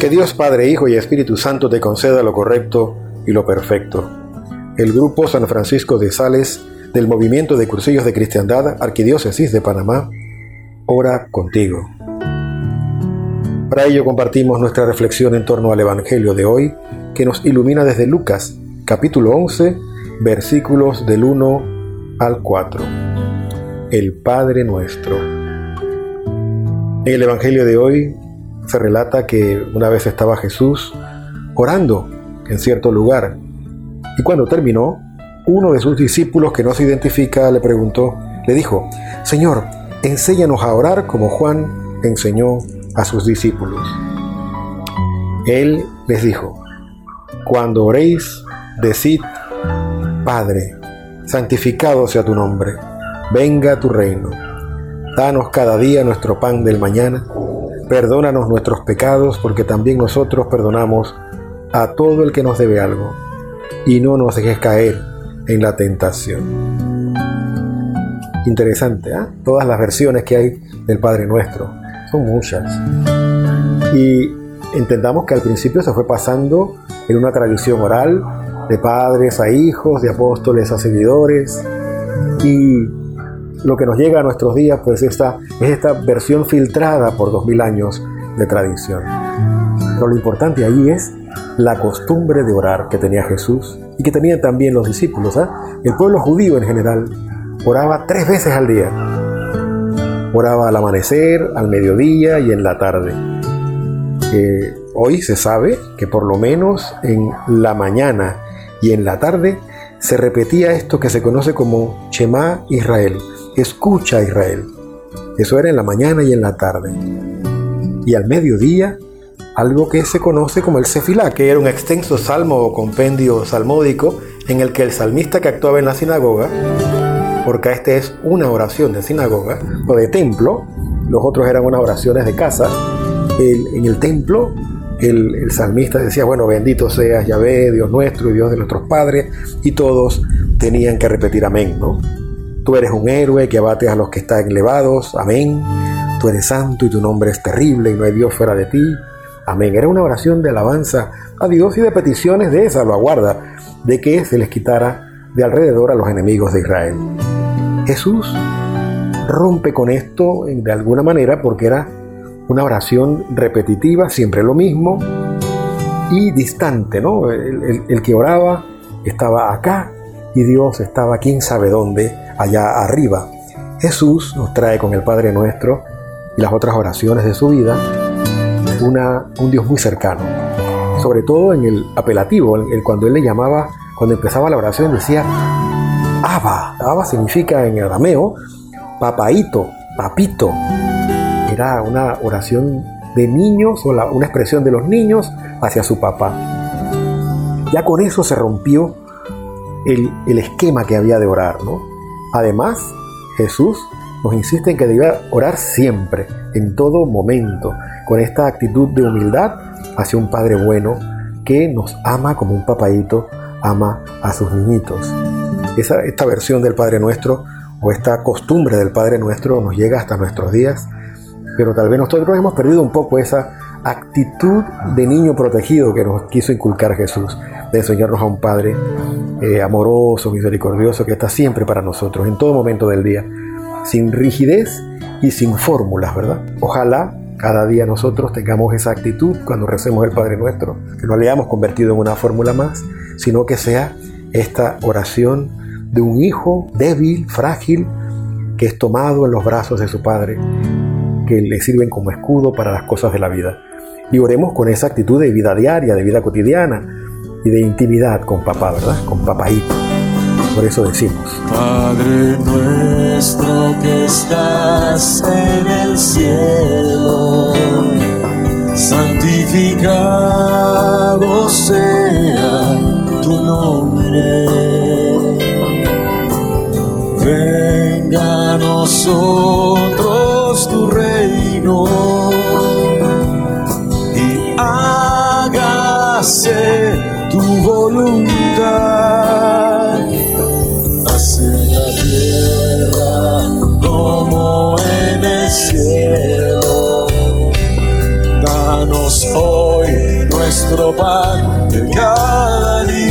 Que Dios Padre, Hijo y Espíritu Santo te conceda lo correcto y lo perfecto. El Grupo San Francisco de Sales del Movimiento de Cursillos de Cristiandad, Arquidiócesis de Panamá, ora contigo. Para ello compartimos nuestra reflexión en torno al Evangelio de hoy, que nos ilumina desde Lucas, capítulo 11, versículos del 1 al 4. El Padre Nuestro. En el Evangelio de hoy se relata que una vez estaba Jesús orando en cierto lugar, y cuando terminó, uno de sus discípulos, que no se identifica, le dijo: Señor, enséñanos a orar como Juan enseñó a sus discípulos. Él les dijo: cuando oréis, decid: Padre, santificado sea tu nombre, venga tu reino. Danos cada día nuestro pan del mañana. Perdónanos nuestros pecados, porque también nosotros perdonamos a todo el que nos debe algo. Y no nos dejes caer en la tentación. Interesante, ¿eh? Todas las versiones que hay del Padre Nuestro. Son muchas. Y entendamos que al principio se fue pasando en una tradición oral, de padres a hijos, de apóstoles a seguidores. Y lo que nos llega a nuestros días, pues es esta versión filtrada por 2000 años de tradición. Pero lo importante ahí es la costumbre de orar que tenía Jesús y que tenían también los discípulos. El pueblo judío en general oraba 3 veces al día. Oraba al amanecer, al mediodía y en la tarde. Hoy se sabe que por lo menos en la mañana y en la tarde se repetía esto que se conoce como Shema Israel, escucha Israel. Eso era en la mañana y en la tarde. Y al mediodía, algo que se conoce como el Sefilá, que era un extenso salmo o compendio salmódico en el que el salmista que actuaba en la sinagoga, porque esta es una oración de sinagoga o de templo, los otros eran unas oraciones de casa. En el templo, el salmista decía: bueno, bendito seas Yahvé, Dios nuestro y Dios de nuestros padres, y todos tenían que repetir amén, ¿no? Tú eres un héroe que abates a los que están elevados, amén. Tú eres santo y tu nombre es terrible y no hay Dios fuera de ti, amén. Era una oración de alabanza a Dios y de peticiones de salvaguarda, de que se les quitara de alrededor a los enemigos de Israel. Jesús rompe con esto de alguna manera, porque era una oración repetitiva, siempre lo mismo, y distante, ¿no? El que oraba estaba acá y Dios estaba quién sabe dónde, allá arriba. Jesús nos trae con el Padre Nuestro y las otras oraciones de su vida un Dios muy cercano, sobre todo en el apelativo, cuando él le llamaba, cuando empezaba la oración decía Abba. Abba significa en arameo papaito, papito. Era una oración de niños, o una expresión de los niños hacia su papá. Ya con eso se rompió el esquema que había de orar, ¿no? Además, Jesús nos insiste en que debe orar siempre, en todo momento, con esta actitud de humildad hacia un Padre bueno que nos ama como un papaíto ama a sus niñitos. Esta versión del Padre Nuestro, o esta costumbre del Padre Nuestro, nos llega hasta nuestros días, pero tal vez nosotros hemos perdido un poco esa actitud de niño protegido que nos quiso inculcar Jesús, de enseñarnos a un Padre amoroso, misericordioso, que está siempre para nosotros, en todo momento del día, sin rigidez y sin fórmulas, ¿verdad? Ojalá cada día nosotros tengamos esa actitud cuando recemos el Padre Nuestro, que no le hayamos convertido en una fórmula más, sino que sea esta oración de un hijo débil, frágil, que es tomado en los brazos de su Padre, que le sirven como escudo para las cosas de la vida. Y oremos con esa actitud de vida diaria, de vida cotidiana y de intimidad con papá, ¿verdad? Con papaíto. Por eso decimos: Padre nuestro que estás en el cielo, santificado sea tu nombre. Venga a nosotros tu reino y hágase tu voluntad, así en la tierra como en el cielo. Danos hoy nuestro pan de cada día.